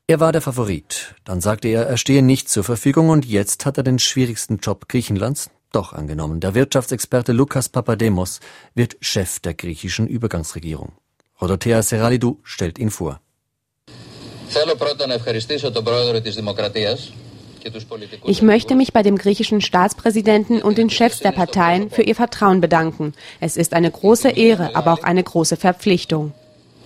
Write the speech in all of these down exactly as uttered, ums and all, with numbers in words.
Er war der Favorit. Dann sagte er, er stehe nicht zur Verfügung und jetzt hat er den schwierigsten Job Griechenlands doch angenommen. Der Wirtschaftsexperte Lukas Papademos wird Chef der griechischen Übergangsregierung. Rodotea Seralidou stellt ihn vor. Ich möchte mich bei dem griechischen Staatspräsidenten und den Chefs der Parteien für ihr Vertrauen bedanken. Es ist eine große Ehre, aber auch eine große Verpflichtung.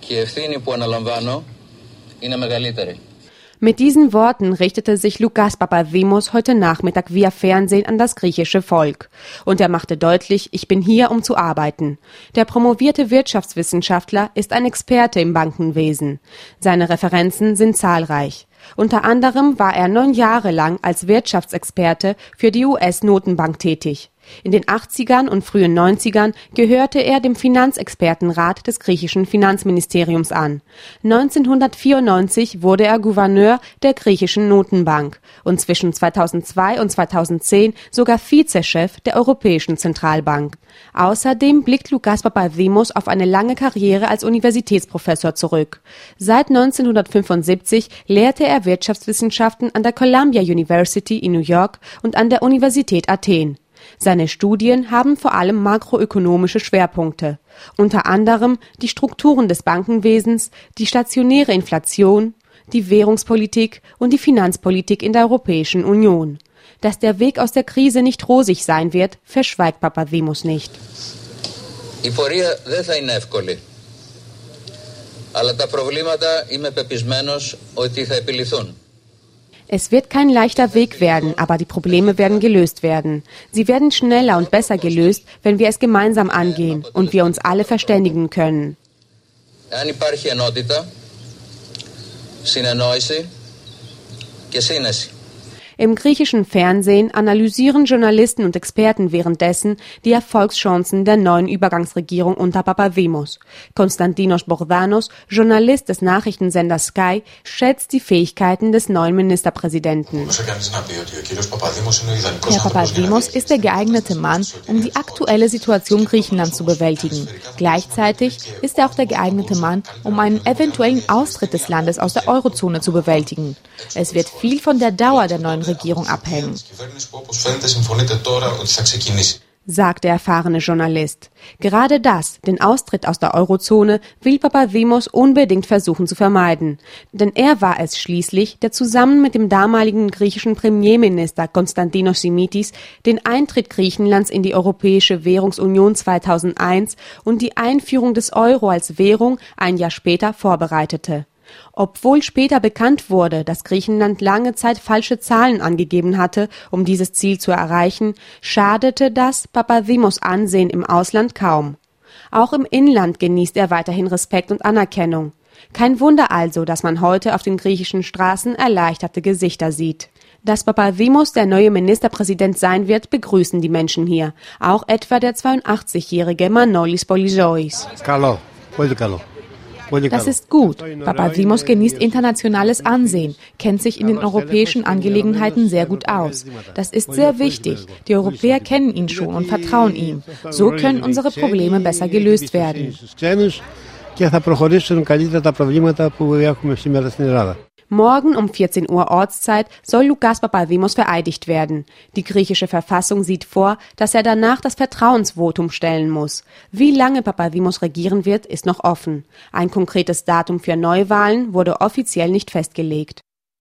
Mit diesen Worten richtete sich Lukas Papademos heute Nachmittag via Fernsehen an das griechische Volk. Und er machte deutlich, ich bin hier, um zu arbeiten. Der promovierte Wirtschaftswissenschaftler ist ein Experte im Bankenwesen. Seine Referenzen sind zahlreich. Unter anderem war er neun Jahre lang als Wirtschaftsexperte für die U S-Notenbank tätig. In den achtzigern und frühen neunzigern gehörte er dem Finanzexpertenrat des griechischen Finanzministeriums an. neunzehnhundertvierundneunzig wurde er Gouverneur der griechischen Notenbank und zwischen zweitausendzwei und zweitausendzehn sogar Vizechef der Europäischen Zentralbank. Außerdem blickt Lukas Papademos auf eine lange Karriere als Universitätsprofessor zurück. Seit neunzehnhundertfünfundsiebzig lehrte er Wirtschaftswissenschaften an der Columbia University in New York und an der Universität Athen. Seine Studien haben vor allem makroökonomische Schwerpunkte, unter anderem die Strukturen des Bankenwesens, die stationäre Inflation, die Währungspolitik und die Finanzpolitik in der Europäischen Union. Dass der Weg aus der Krise nicht rosig sein wird, verschweigt Papademos nicht. Η πορεία δεν θα είναι εύκολη, αλλά τα προβλήματα είμαι πεπισμένος ότι θα επιληθούν. Es wird kein leichter Weg werden, aber die Probleme werden gelöst werden. Sie werden schneller und besser gelöst, wenn wir es gemeinsam angehen und wir uns alle verständigen können. Αν υπάρχει ενότητα, συνεννόηση και σύνεση. Im griechischen Fernsehen analysieren Journalisten und Experten währenddessen die Erfolgschancen der neuen Übergangsregierung unter Papademos. Konstantinos Bogdanos, Journalist des Nachrichtensenders Sky, schätzt die Fähigkeiten des neuen Ministerpräsidenten. Herr Papademos ist der geeignete Mann, um die aktuelle Situation Griechenlands zu bewältigen. Gleichzeitig ist er auch der geeignete Mann, um einen eventuellen Austritt des Landes aus der Eurozone zu bewältigen. Es wird viel von der Dauer der neuen Regierung abhängen, sagt der erfahrene Journalist. Gerade das, den Austritt aus der Eurozone, will Papademos unbedingt versuchen zu vermeiden. Denn er war es schließlich, der zusammen mit dem damaligen griechischen Premierminister Konstantinos Simitis den Eintritt Griechenlands in die Europäische Währungsunion zweitausendeins und die Einführung des Euro als Währung ein Jahr später vorbereitete. Obwohl später bekannt wurde, dass Griechenland lange Zeit falsche Zahlen angegeben hatte, um dieses Ziel zu erreichen, schadete das Papademos Ansehen im Ausland kaum. Auch im Inland genießt er weiterhin Respekt und Anerkennung. Kein Wunder also, dass man heute auf den griechischen Straßen erleichterte Gesichter sieht. Dass Papademos der neue Ministerpräsident sein wird, begrüßen die Menschen hier. Auch etwa der zweiundachtzigjährige Manolis Polizois. Καλό, πολύ καλό. Das ist gut. Papademos genießt internationales Ansehen, kennt sich in den europäischen Angelegenheiten sehr gut aus. Das ist sehr wichtig. Die Europäer kennen ihn schon und vertrauen ihm. So können unsere Probleme besser gelöst werden. Morgen um vierzehn Uhr Ortszeit soll Lukas Papademos vereidigt werden. Die griechische Verfassung sieht vor, dass er danach das Vertrauensvotum stellen muss. Wie lange Papademos regieren wird, ist noch offen. Ein konkretes Datum für Neuwahlen wurde offiziell nicht festgelegt.